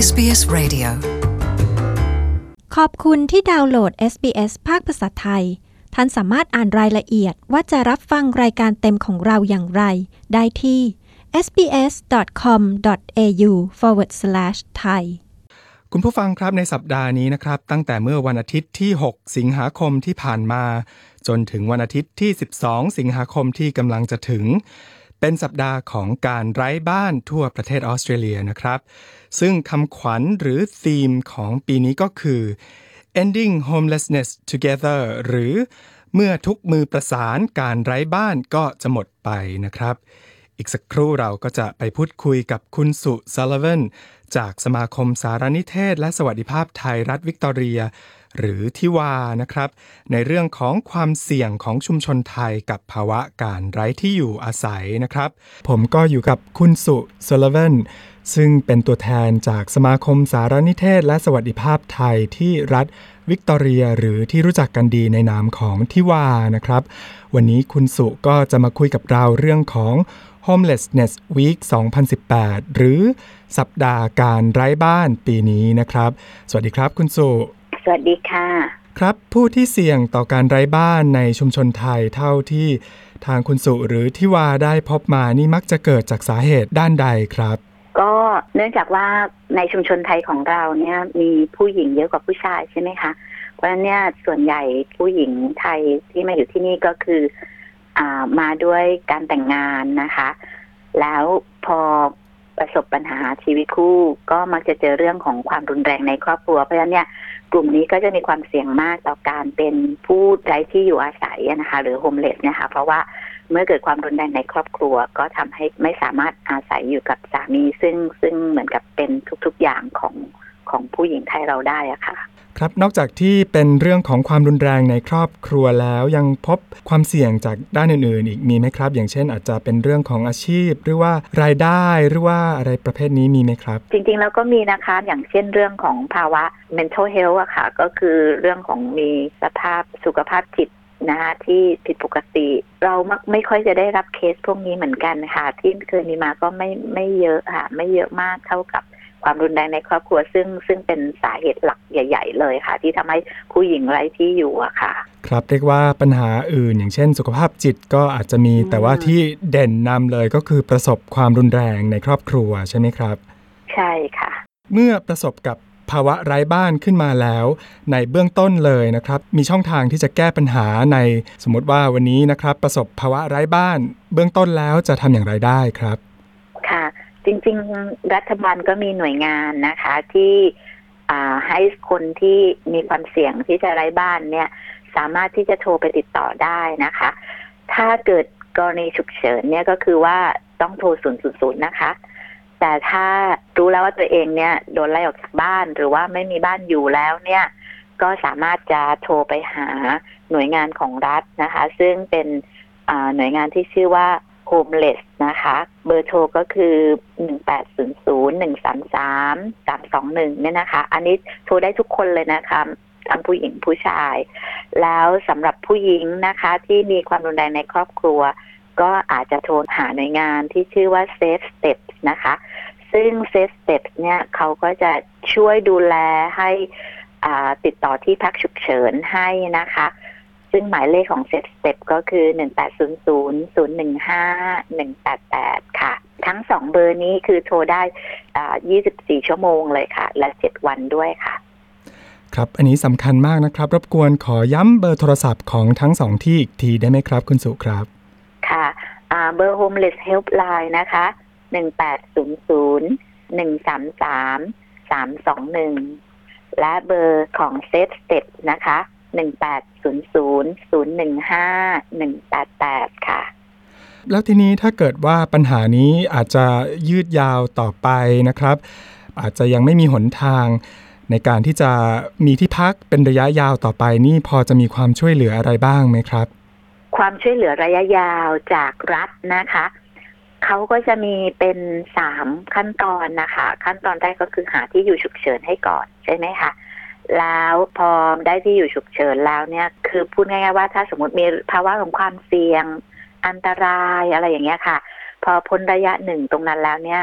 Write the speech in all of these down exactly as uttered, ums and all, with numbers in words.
เอส บี เอส Radio ขอบคุณที่ดาวน์โหลด เอส บี เอส ภาคภาษาไทยท่านสามารถอ่านรายละเอียดว่าจะรับฟังรายการเต็มของเราอย่างไรได้ที่ เอส บี เอส ดอท คอม ดอท เอ ยู สแลช ไทยคุณผู้ฟังครับในสัปดาห์นี้นะครับตั้งแต่เมื่อวันอาทิตย์ที่หกสิงหาคมที่ผ่านมาจนถึงวันอาทิตย์ที่สิบสองสิงหาคมที่กำลังจะถึงเป็นสัปดาห์ของการไร้บ้านทั่วประเทศออสเตรเลียนะครับซึ่งคำขวัญหรือธีมของปีนี้ก็คือ ending homelessness together หรือเมื่อทุกมือประสานการไร้บ้านก็จะหมดไปนะครับอีกสักครู่เราก็จะไปพูดคุยกับคุณสุซัลลิวันจากสมาคมสารนิเทศและสวัสดิภาพไทยรัฐวิกตอเรียหรือทิวานะครับในเรื่องของความเสี่ยงของชุมชนไทยกับภาวะการไร้ที่อยู่อาศัยนะครับผมก็อยู่กับคุณสุซัลลิวันซึ่งเป็นตัวแทนจากสมาคมสารนิเทศและสวัสดิภาพไทยที่รัฐวิกตอเรียหรือที่รู้จักกันดีในนามของทิวานะครับวันนี้คุณสุก็จะมาคุยกับเราเรื่องของ Homelessness Week สองพันสิบแปด หรือสัปดาห์การไร้บ้านปีนี้นะครับสวัสดีครับคุณสุสวัสดีค่ะครับผู้ที่เสี่ยงต่อการไร้บ้านในชุมชนไทยเท่าที่ทางคุณสุหรือทิวาได้พบมานี่มักจะเกิดจากสาเหตุด้านใดครับก็เนื่องจากว่าในชุมชนไทยของเราเนี่ยมีผู้หญิงเยอะกว่าผู้ชายใช่ไหมคะเพราะฉะนั้นเนี่ยส่วนใหญ่ผู้หญิงไทยที่มาอยู่ที่นี่ก็คืออ่ามาด้วยการแต่งงานนะคะแล้วพอประสบปัญหาชีวิตคู่ก็มักจะเจอเรื่องของความรุนแรงในครอบครัวเพราะฉะนั้นเนี่ยกลุ่มนี้ก็จะมีความเสี่ยงมากต่อการเป็นผู้ไร้ที่อยู่อาศัยนะคะหรือโฮมเลสเนี่ยค่ะเพราะว่าเมื่อเกิดความรุนแรงในครอบครัวก็ทำให้ไม่สามารถอาศัยอยู่กับสามีซึ่งซึ่งเหมือนกับเป็นทุกๆอย่างของของผู้หญิงไทยเราได้อะค่ะครับนอกจากที่เป็นเรื่องของความรุนแรงในครอบครัวแล้วยังพบความเสี่ยงจากด้านอื่นๆอีกมีไหมครับอย่างเช่นอาจจะเป็นเรื่องของอาชีพหรือว่ารายได้หรือว่าอะไรประเภทนี้มีไหมครับจริงๆแล้วก็มีนะคะอย่างเช่นเรื่องของภาวะ mental health อะค่ะก็คือเรื่องของมีสภาพสุขภาพจิตนะคะที่ผิดปกติเรามักไม่ค่อยจะได้รับเคสพวกนี้เหมือนกันค่ะที่เคยมีมาก็ไม่ไม่เยอะค่ะไม่เยอะมากเท่ากับความรุนแรงในครอบครัวซึ่งซึ่งเป็นสาเหตุหลักใหญ่ๆเลยค่ะที่ทำให้ผู้หญิงไร้ที่อยู่อะค่ะครับเรียกว่าปัญหาอื่นอย่างเช่นสุขภาพจิตก็อาจจะมีแต่ว่าที่เด่นนำเลยก็คือประสบความรุนแรงในครอบครัวใช่ไหมครับใช่ค่ะเมื่อประสบกับภาวะไร้บ้านขึ้นมาแล้วในเบื้องต้นเลยนะครับมีช่องทางที่จะแก้ปัญหาในสมมติว่าวันนี้นะครับประสบภาวะไร้บ้านเบื้องต้นแล้วจะทำอย่างไรได้ครับค่ะจริงๆรัฐบาลก็มีหน่วยงานนะคะที่ให้คนที่มีความเสี่ยงที่จะไร้บ้านเนี่ยสามารถที่จะโทรไปติดต่อได้นะคะถ้าเกิดกรณีฉุกเฉินเนี่ยก็คือว่าต้องโทรศูนย์ ศูนย์ ศูนย์นะคะแต่ถ้ารู้แล้วว่าตัวเองเนี่ยโดนไล่ออกจากบ้านหรือว่าไม่มีบ้านอยู่แล้วเนี่ยก็สามารถจะโทรไปหาหน่วยงานของรัฐนะคะซึ่งเป็นหน่วยงานที่ชื่อว่าHomeless นะคะเบอร์โทรก็คือหนึ่งแปดศูนย์ศูนย์ หนึ่งสามสาม สามสองหนึ่งเนี่ยนะคะอันนี้โทรได้ทุกคนเลยนะคะทั้งผู้หญิงผู้ชายแล้วสำหรับผู้หญิงนะคะที่มีความรุนแรงในครอบครัวก็อาจจะโทรหาหน่วยงานที่ชื่อว่า Safe Steps นะคะซึ่ง Safe Steps เนี่ยเขาก็จะช่วยดูแลให้ติดต่อที่พักฉุกเฉินให้นะคะซึ่งหมายเลขของ Safe Step ก็คือหนึ่งแปดศูนย์ศูนย์ ศูนย์หนึ่งห้า หนึ่งแปดแปดค่ะทั้งสองเบอร์นี้คือโทรได้ยี่สิบสี่ชั่วโมงเลยค่ะและเจ็ดวันด้วยค่ะครับอันนี้สำคัญมากนะครับรบกวนขอย้ำเบอร์โทรศัพท์ของทั้งสองที่อีกทีได้ไหมครับคุณสุครับค่ะเบอร์ Homeless Helpline นะคะหนึ่งแปดศูนย์ศูนย์ หนึ่งสามสาม สามสองหนึ่งและเบอร์ของ Safe Step นะคะหนึ่งแปดศูนย์ศูนย์ ศูนย์หนึ่งห้า หนึ่งแปดแปดค่ะแล้วทีนี้ถ้าเกิดว่าปัญหานี้อาจจะยืดยาวต่อไปนะครับอาจจะยังไม่มีหนทางในการที่จะมีที่พักเป็นระยะยาวต่อไปนี่พอจะมีความช่วยเหลืออะไรบ้างไหมครับความช่วยเหลือระยะยาวจากรัฐนะคะเขาก็จะมีเป็นสามขั้นตอนนะคะขั้นตอนแรกก็คือหาที่อยู่ฉุกเฉินให้ก่อนใช่ไหมคะแล้วพอได้ที่อยู่ฉุกเฉินแล้วเนี่ยคือพูดง่ายๆว่าถ้าสมมติมีภาวะของความเสี่ยงอันตรายอะไรอย่างเงี้ยค่ะพอพ้นระยะหนึ่งตรงนั้นแล้วเนี่ย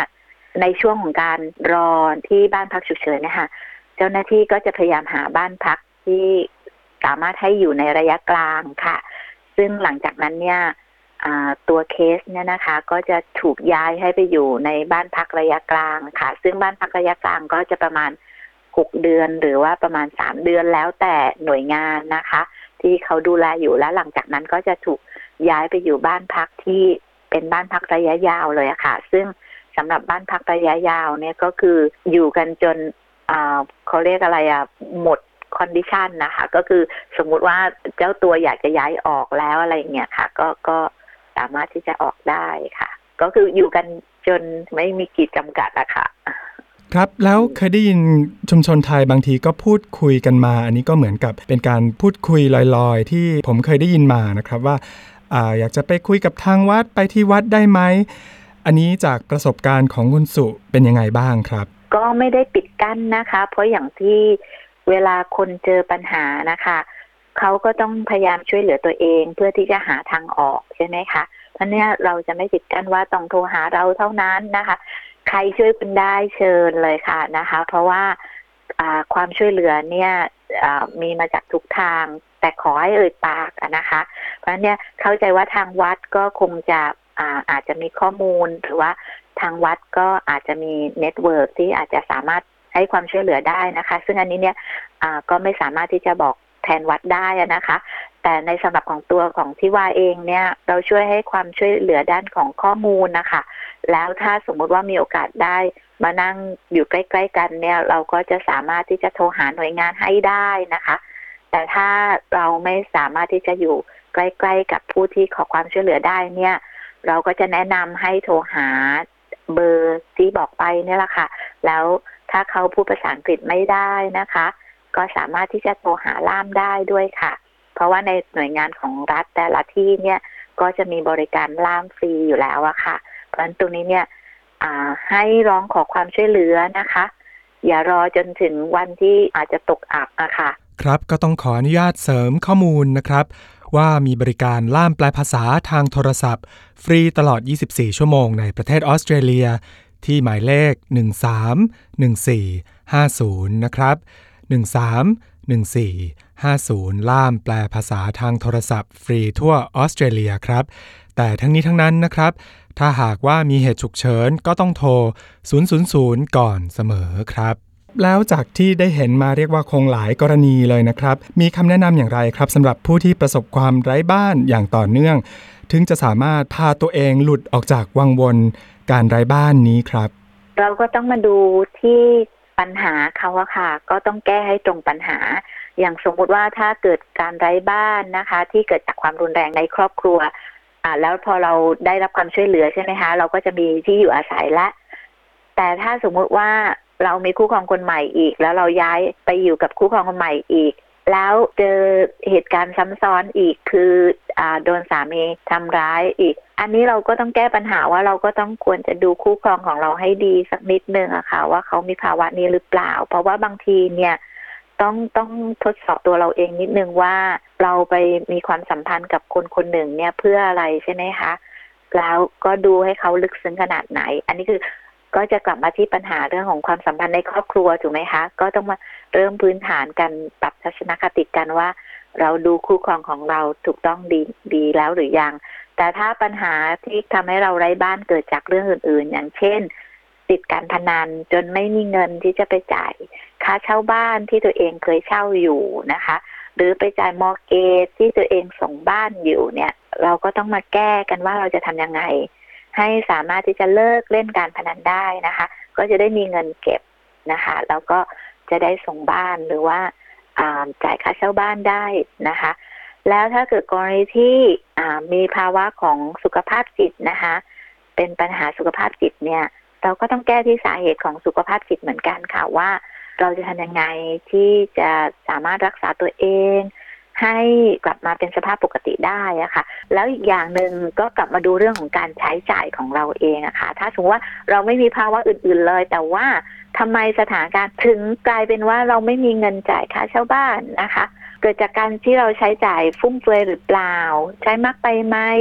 ในช่วงของการรอที่บ้านพักฉุกเฉินเนี่ยค่ะเจ้าหน้าที่ก็จะพยายามหาบ้านพักที่สามารถให้อยู่ในระยะกลางค่ะซึ่งหลังจากนั้นเนี่ยตัวเคสเนี่ยนะคะก็จะถูกย้ายให้ไปอยู่ในบ้านพักระยะกลางค่ะซึ่งบ้านพักระยะกลางก็จะประมาณหกเดือนหรือว่าประมาณสามเดือนแล้วแต่หน่วยงานนะคะที่เขาดูแลอยู่แล้วหลังจากนั้นก็จะถูกย้ายไปอยู่บ้านพักที่เป็นบ้านพักระยะยาวเลยค่ะซึ่งสำหรับบ้านพักระยะยาวเนี่ยก็คืออยู่กันจนเขาเรียกอะไรอะหมดคอนดิชันนะคะก็คือสมมุติว่าเจ้าตัวอยากจะย้ายออกแล้วอะไรเงี้ยค่ะก็ก็สามารถที่จะออกได้ค่ะก็คืออยู่กันจนไม่มีขีดจำกัดอะค่ะครับแล้วเคยได้ยินชุมชนไทยบางทีก็พูดคุยกันมาอันนี้ก็เหมือนกับเป็นการพูดคุยลอยๆที่ผมเคยได้ยินมานะครับว่าอ่าอยากจะไปคุยกับทางวัดไปที่วัดได้ไหมอันนี้จากประสบการณ์ของคุณสุเป็นยังไงบ้างครับก็ไม่ได้ปิดกั้นนะคะเพราะอย่างที่เวลาคนเจอปัญหานะคะเขาก็ต้องพยายามช่วยเหลือตัวเองเพื่อที่จะหาทางออกใช่ไหมคะเพราะเนี่ยเราจะไม่ปิดกั้นว่าต้องโทรหาเราเท่านั้นนะคะใครช่วยคุณได้เชิญเลยค่ะนะคะเพราะว่าความช่วยเหลือเนี่ยมีมาจากทุกทางแต่ขอให้เอ่ยปากนะคะเพราะเนี่ยเข้าใจว่าทางวัดก็คงจะอาอาจจะมีข้อมูลหรือว่าทางวัดก็อาจจะมีเน็ตเวิร์กที่อาจจะสามารถให้ความช่วยเหลือได้นะคะซึ่งอันนี้เนี่ยก็ไม่สามารถที่จะบอกแทนวัดได้นะคะแต่ในสำหรับของตัวของที่ว่าเองเนี่ยเราช่วยให้ความช่วยเหลือด้านของข้อมูลนะคะแล้วถ้าสมมุติว่ามีโอกาสได้มานั่งอยู่ใกล้ๆกันเนี่ยเราก็จะสามารถที่จะโทรหาหน่วยงานให้ได้นะคะแต่ถ้าเราไม่สามารถที่จะอยู่ใกล้ๆกับผู้ที่ขอความช่วยเหลือได้เนี่ยเราก็จะแนะนำให้โทรหาเบอร์ที่บอกไปเนี่ยแหละค่ะแล้วถ้าเขาพูดภาษาอังกฤษไม่ได้นะคะก็สามารถที่จะโทรหาล่ามได้ด้วยค่ะเพราะว่าในหน่วยงานของรัฐแต่ละที่เนี่ยก็จะมีบริการล่ามฟรีอยู่แล้วอะค่ะเพราะฉะนั้นตรงนี้เนี่ยให้ร้องขอความช่วยเหลือนะคะอย่ารอจนถึงวันที่อาจจะตกอับอะค่ะครับก็ต้องขออนุญาตเสริมข้อมูลนะครับว่ามีบริการล่ามแปลภาษาทางโทรศัพท์ฟรีตลอดยี่สิบสี่ชั่วโมงในประเทศออสเตรเลียที่หมายเลขหนึ่งสามหนึ่งสี่ห้าศูนย์นะครับหนึ่งสามหนึ่งสี่ห้าศูนย์ล่ามแปลภาษาทางโทรศัพท์ฟรีทั่วออสเตรเลียครับแต่ทั้งนี้ทั้งนั้นนะครับถ้าหากว่ามีเหตุฉุกเฉินก็ต้องโทรศูนย์ ศูนย์ ศูนย์ก่อนเสมอครับแล้วจากที่ได้เห็นมาเรียกว่าคงหลายกรณีเลยนะครับมีคำแนะนำอย่างไรครับสำหรับผู้ที่ประสบความไร้บ้านอย่างต่อเนื่องถึงจะสามารถพาตัวเองหลุดออกจากวังวนการไร้บ้านนี้ครับเราก็ต้องมาดูที่ปัญหาเขาอะค่ะก็ต้องแก้ให้ตรงปัญหาอย่างสมมุติว่าถ้าเกิดการไร้บ้านนะคะที่เกิดจากความรุนแรงในครอบครัวอ่าแล้วพอเราได้รับความช่วยเหลือใช่ไหมคะเราก็จะมีที่อยู่อาศัยละแต่ถ้าสมมุติว่าเรามีคู่ครองคนใหม่อีกแล้วเราย้ายไปอยู่กับคู่ครองคนใหม่อีกแล้วเจอเหตุการณ์ซ้ำซ้อนอีกคืออ่าโดนสามีทำร้ายอีกอันนี้เราก็ต้องแก้ปัญหาว่าเราก็ต้องควรจะดูคู่ครองของเราให้ดีสักนิดนึงอะค่ะว่าเขามีภาวะนี้หรือเปล่าเพราะว่าบางทีเนี่ยต้องต้องทดสอบตัวเราเองนิดนึงว่าเราไปมีความสัมพันธ์กับคนคนหนึ่งเนี่ยเพื่ออะไรใช่ไหมคะแล้วก็ดูให้เขาลึกซึ้งขนาดไหนอันนี้คือก็จะกลับมาที่ปัญหาเรื่องของความสัมพันธ์ในครอบครัวถูกไหมคะก็ต้องมาเริ่มพื้นฐานกันปรับทัศนคติกันว่าเราดูคู่ครองของเราถูกต้องดีดีแล้วหรือยังแต่ถ้าปัญหาที่ทำให้เราไร้บ้านเกิดจากเรื่องอื่นๆอย่างเช่นติดการพนันจนไม่มีเงินที่จะไปจ่ายค่าเช่าบ้านที่ตัวเองเคยเช่าอยู่นะคะหรือไปจ่ายมอร์เกจที่ตัวเองส่งบ้านอยู่เนี่ยเราก็ต้องมาแก้กันว่าเราจะทำยังไงให้สามารถที่จะเลิกเล่นการพนันได้นะคะก็จะได้มีเงินเก็บนะคะแล้วก็จะได้ส่งบ้านหรือว่าจ่ายค่าเช่าบ้านได้นะคะแล้วถ้าเกิดกรณีที่มีภาวะของสุขภาพจิตนะคะเป็นปัญหาสุขภาพจิตเนี่ยเราก็ต้องแก้ที่สาเหตุของสุขภาพจิตเหมือนกันค่ะว่าเราจะทำยังไงที่จะสามารถรักษาตัวเองให้กลับมาเป็นสภาพปกติได้อะค่ะแล้วอีกอย่างหนึ่งก็กลับมาดูเรื่องของการใช้จ่ายของเราเองอะค่ะถ้าสมมติว่าเราไม่มีภาวะอื่นๆเลยแต่ว่าทำไมสถานการณ์ถึงกลายเป็นว่าเราไม่มีเงินจ่ายค่าเช่าบ้านนะคะเกิดจากการที่เราใช้จ่ายฟุ่มเฟือยหรือเปล่าใช้มากไปไหม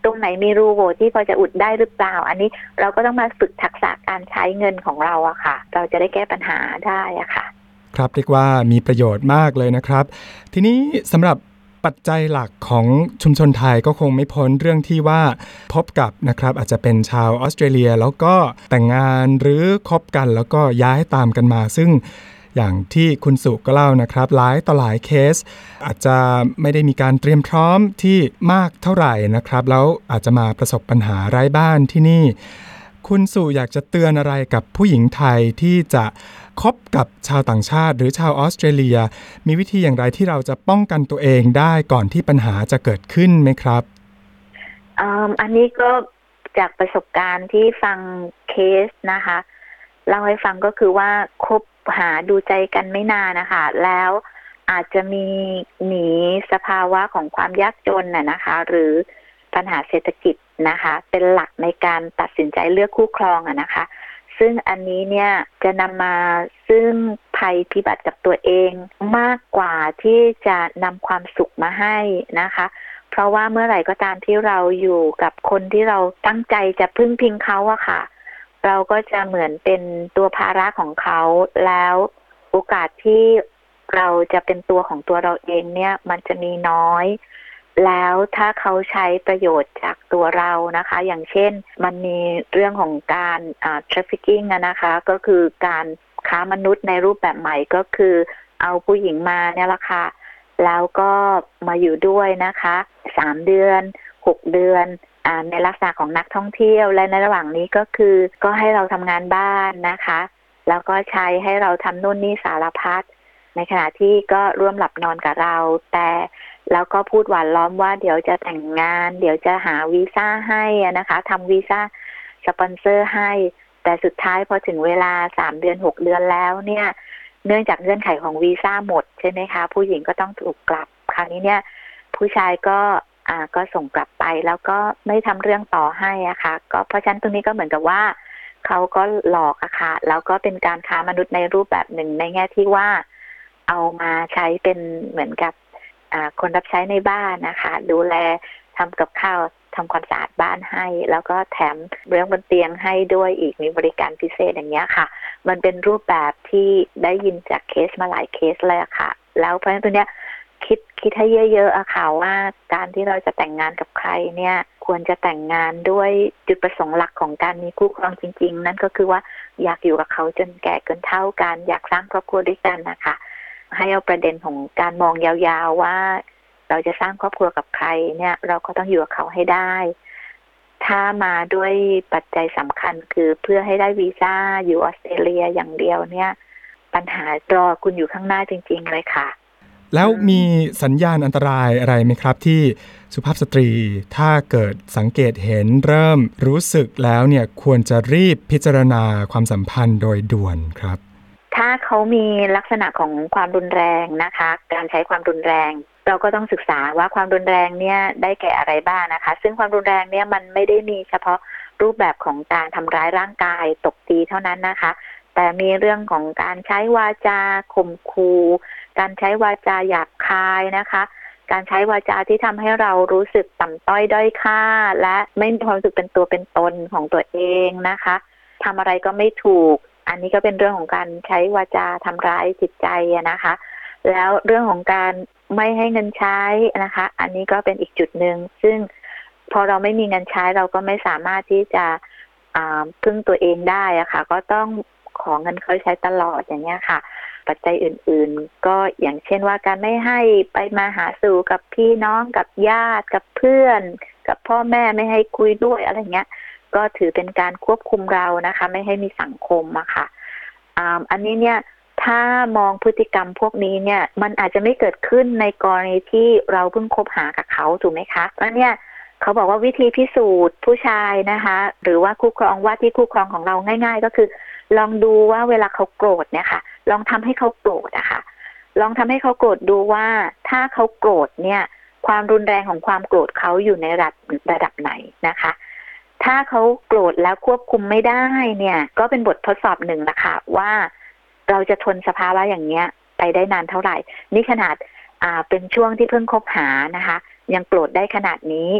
ตรงไหนมีรูโหว่ที่พอจะอุดได้หรือเปล่าอันนี้เราก็ต้องมาฝึกทักษะการใช้เงินของเราอะค่ะเราจะได้แก้ปัญหาได้อะค่ะครับเรียกว่ามีประโยชน์มากเลยนะครับทีนี้สำหรับปัจจัยหลักของชุมชนไทยก็คงไม่พ้นเรื่องที่ว่าพบกับนะครับอาจจะเป็นชาวออสเตรเลียแล้วก็แต่งงานหรือคบกันแล้วก็ย้ายตามกันมาซึ่งอย่างที่คุณสุก็เล่านะครับหลายต่อหลายเคสอาจจะไม่ได้มีการเตรียมพร้อมที่มากเท่าไหร่นะครับแล้วอาจจะมาประสบปัญหาไร้บ้านที่นี่คุณสุอยากจะเตือนอะไรกับผู้หญิงไทยที่จะคบกับชาวต่างชาติหรือชาวออสเตรเลียมีวิธีอย่างไรที่เราจะป้องกันตัวเองได้ก่อนที่ปัญหาจะเกิดขึ้นไหมครับอ่าอันนี้ก็จากประสบการณ์ที่ฟังเคสนะคะเล่าให้ฟังก็คือว่าคบหาดูใจกันไม่นานนะคะแล้วอาจจะมีหนีสภาวะของความยากจนน่ะนะคะหรือปัญหาเศรษฐกิจนะคะเป็นหลักในการตัดสินใจเลือกคู่ครองอะนะคะซึ่งอันนี้เนี่ยจะนำมาซึ่งภัยพิบัติกับตัวเองมากกว่าที่จะนำความสุขมาให้นะคะเพราะว่าเมื่อไหร่ก็ตามที่เราอยู่กับคนที่เราตั้งใจจะพึ่งพิงเขาอะค่ะเราก็จะเหมือนเป็นตัวภาระของเขาแล้วโอกาสที่เราจะเป็นตัวของตัวเราเองเนี่ยมันจะมีน้อยแล้วถ้าเขาใช้ประโยชน์จากตัวเรานะคะอย่างเช่นมันมีเรื่องของการอ่า trafficking อะนะคะก็คือการค้ามนุษย์ในรูปแบบใหม่ก็คือเอาผู้หญิงมาเนี่ยละค่ะแล้วก็มาอยู่ด้วยนะคะสามเดือนหกเดือนอ่าในลักษณะของนักท่องเที่ยวและในระหว่างนี้ก็คือก็ให้เราทำงานบ้านนะคะแล้วก็ใช้ให้เราทำนู่นนี่สารพัดในขณะที่ก็ร่วมหลับนอนกับเราแต่แล้วก็พูดหวานล้อมว่าเดี๋ยวจะแต่งงานเดี๋ยวจะหาวีซ่าให้นะคะทำวีซ่าสปอนเซอร์ให้แต่สุดท้ายพอถึงเวลาสามเดือนหกเดือนแล้วเนี่ยเนื่องจากเงื่อนไขของวีซ่าหมดใช่ไหมคะผู้หญิงก็ต้องถูกกลับคราวนี้เนี่ยผู้ชายก็อ่าก็ส่งกลับไปแล้วก็ไม่ทำเรื่องต่อให้อะค่ะก็เพราะฉะนั้นตรงนี้ก็เหมือนกับว่าเขาก็หลอกอะค่ะแล้วก็เป็นการค้ามนุษย์ในรูปแบบหนึ่งในแง่ที่ว่าเอามาใช้เป็นเหมือนกับคนรับใช้ในบ้านนะคะดูแลทำกับข้าวทำความสะอาดบ้านให้แล้วก็แถมเรื่องบนเตียงให้ด้วยอีกมีบริการพิเศษอย่างเงี้ยค่ะมันเป็นรูปแบบที่ได้ยินจากเคสมาหลายเคสเลยค่ะแล้วเพราะฉะนั้นตัวเนี้ยคิดคิดให้เยอะๆอะค่ะว่าการที่เราจะแต่งงานกับใครเนี่ยควรจะแต่งงานด้วยจุดประสงค์หลักของการมีคู่ครองจริงๆนั่นก็คือว่าอยากอยู่กับเขาจนแก่จนเฒ่ากันอยากสร้างครอบครัวด้วยกันนะคะให้เอาประเด็นของการมองยาวๆว่าเราจะสร้างครอบครัวกับใครเนี่ยเราก็ต้องอยู่กับเขาให้ได้ถ้ามาด้วยปัจจัยสำคัญคือเพื่อให้ได้วีซ่าอยู่ออสเตรเลียอย่างเดียวเนี่ยปัญหารอคุณอยู่ข้างหน้าจริงๆเลยค่ะแล้วมีสัญญาณอันตรายอะไรไหมครับที่สุภาพสตรีถ้าเกิดสังเกตเห็นเริ่มรู้สึกแล้วเนี่ยควรจะรีบพิจารณาความสัมพันธ์โดยด่วนครับถ้าเขามีลักษณะของความรุนแรงนะคะการใช้ความรุนแรงเราก็ต้องศึกษาว่าความรุนแรงเนี่ยได้แก่อะไรบ้างนะคะซึ่งความรุนแรงเนี่ยมันไม่ได้มีเฉพาะรูปแบบของการทำร้ายร่างกายตบตีเท่านั้นนะคะแต่มีเรื่องของการใช้วาจาข่มขู่การใช้วาจาหยาบคายนะคะการใช้วาจาที่ทำให้เรารู้สึกต่ำต้อยด้อยค่าและไม่มีความรู้สึกเป็นตัวเป็นตนของตัวเองนะคะทำอะไรก็ไม่ถูกอันนี้ก็เป็นเรื่องของการใช้วาจาทำร้ายจิตใจนะคะแล้วเรื่องของการไม่ให้เงินใช้นะคะอันนี้ก็เป็นอีกจุดหนึ่งซึ่งพอเราไม่มีเงินใช้เราก็ไม่สามารถที่จะพึ่งตัวเองได้อะค่ะก็ต้องขอเงินเขาใช้ตลอดอย่างเงี้ยค่ะปัจจัยอื่นๆก็อย่างเช่นว่าการไม่ให้ไปมาหาสู่กับพี่น้องกับญาติกับเพื่อนกับพ่อแม่ไม่ให้คุยด้วยอะไรเงี้ยก็ถือเป็นการควบคุมเรานะคะไม่ให้มีสังคมอะค่ะอ่าอันนี้เนี่ยถ้ามองพฤติกรรมพวกนี้เนี่ยมันอาจจะไม่เกิดขึ้นในกรณีที่เราเพิ่งคบหากับเขาถูกไหมคะเพราะเนี่ยเขาบอกว่าวิธีพิสูจน์ผู้ชายนะคะหรือว่าคู่ครองว่าที่คู่ครองของเราง่ายๆก็คือลองดูว่าเวลาเขาโกรธเนี่ยค่ะลองทำให้เขาโกรธนะคะลองทำให้เขาโกรธดูว่าถ้าเขาโกรธเนี่ยความรุนแรงของความโกรธเขาอยู่ในระดับระดับไหนนะคะถ้าเขาโกรธแล้วควบคุมไม่ได้เนี่ยก็เป็นบททดสอบหนึ่งละค่ะว่าเราจะทนสภาวะอย่างเนี้ยไปได้นานเท่าไหร่นี่ขนาดอ่าเป็นช่วงที่เพิ่งคบหานะคะยังโกรธได้ขนาดนี้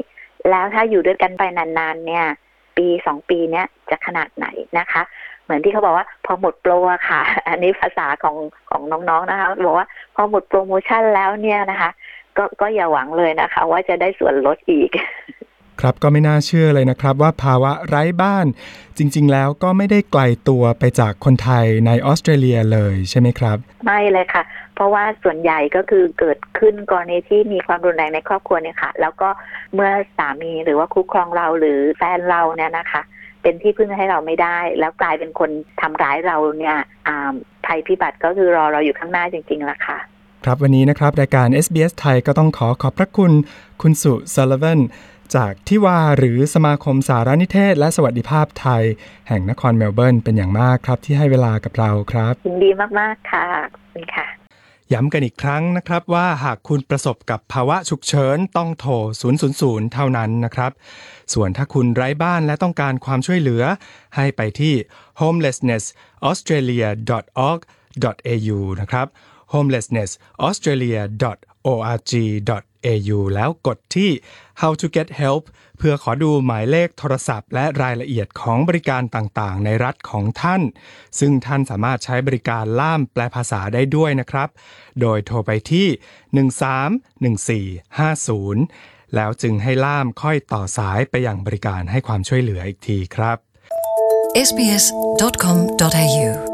แล้วถ้าอยู่ด้วยกันไปนานๆเนี่ยปีสองปีเนี้ยจะขนาดไหนนะคะเหมือนที่เขาบอกว่าพอหมดโปรอะค่ะอันนี้ภาษาของของน้องๆนะคะบอกว่าพอหมดโปรโมชั่นแล้วเนี่ยนะคะก็ก็อย่าหวังเลยนะคะว่าจะได้ส่วนลดอีกครับก็ไม่น่าเชื่อเลยนะครับว่าภาวะไร้บ้านจริงๆแล้วก็ไม่ได้ไกลตัวไปจากคนไทยในออสเตรเลียเลยใช่ไหมครับไม่เลยค่ะเพราะว่าส่วนใหญ่ก็คือเกิดขึ้นกรณีที่มีความรุนแรงในครอบครัวเนี่ยค่ะแล้วก็เมื่อสามีหรือว่าคู่ครองเราหรือแฟนเราเนี่ยนะคะเป็นที่พึ่งให้เราไม่ได้แล้วกลายเป็นคนทำร้ายเราเนี่ยภัยพิบัติก็คือรอเราอยู่ข้างหน้าจริงๆล่ะค่ะครับวันนี้นะครับรายการ เอส บี เอส ไทยก็ต้องขอขอบพระคุณคุณสุซัลลิวันจากทิวาหรือสมาคมสารนิเทศและสวัสดิภาพไทยแห่งนครเมลเบิร์นเป็นอย่างมากครับที่ให้เวลากับเราครับยินดีมากๆค่ะนี่ค่ะย้ำกันอีกครั้งนะครับว่าหากคุณประสบกับภาวะฉุกเฉินต้องโทรศูนย์ ศูนย์ ศูนย์เท่านั้นนะครับส่วนถ้าคุณไร้บ้านและต้องการความช่วยเหลือให้ไปที่ โฮมเลสเนส ออสเตรเลีย ดอท ออร์ก ดอท เอ ยู นะครับ โฮมเลสเนส ออสเตรเลีย ดอท ออร์ก ดอท เอ ยู แล้วกดที่ How to get help เพื่อขอดูหมายเลขโทรศัพท์และรายละเอียดของบริการต่างๆในรัฐของท่านซึ่งท่านสามารถใช้บริการล่ามแปลภาษาได้ด้วยนะครับโดยโทรไปที่หนึ่ง สาม หนึ่ง สี่ ห้า ศูนย์แล้วจึงให้ล่ามค่อยต่อสายไปยังบริการให้ความช่วยเหลืออีกทีครับเอส บี เอส ดอท คอม ดอท เอ ยู